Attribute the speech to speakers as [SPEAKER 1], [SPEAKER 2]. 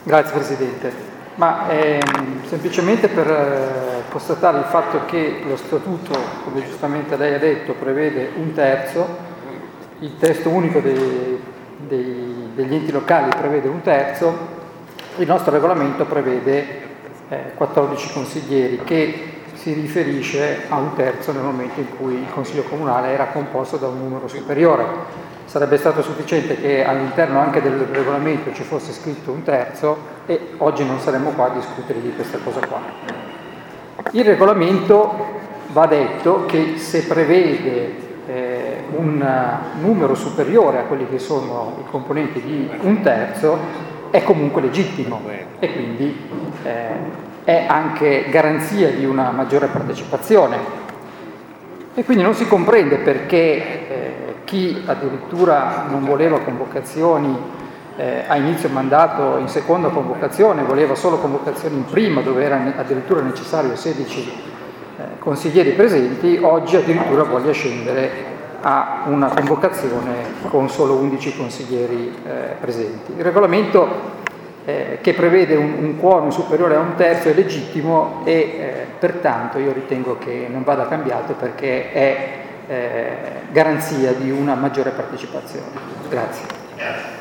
[SPEAKER 1] Grazie Presidente. Semplicemente per constatare il fatto che lo Statuto, come giustamente lei ha detto, prevede un terzo, il testo unico degli enti locali prevede un terzo, il nostro regolamento prevede 14 consiglieri, che si riferisce a un terzo nel momento in cui il Consiglio Comunale era composto da un numero superiore. Sarebbe stato sufficiente che all'interno anche del regolamento ci fosse scritto un terzo e oggi non saremmo qua a discutere di questa cosa qua. Il regolamento, va detto, che se prevede un numero superiore a quelli che sono i componenti di un terzo è comunque legittimo e quindi è anche garanzia di una maggiore partecipazione. E quindi non si comprende perché chi addirittura non voleva convocazioni a inizio mandato, in seconda convocazione, voleva solo convocazioni in prima, dove era addirittura necessario 16 consiglieri presenti, oggi addirittura voglia scendere a una convocazione con solo 11 consiglieri presenti. Il regolamento che prevede un quorum superiore a un terzo è legittimo e pertanto io ritengo che non vada cambiato perché è garanzia di una maggiore partecipazione. Grazie.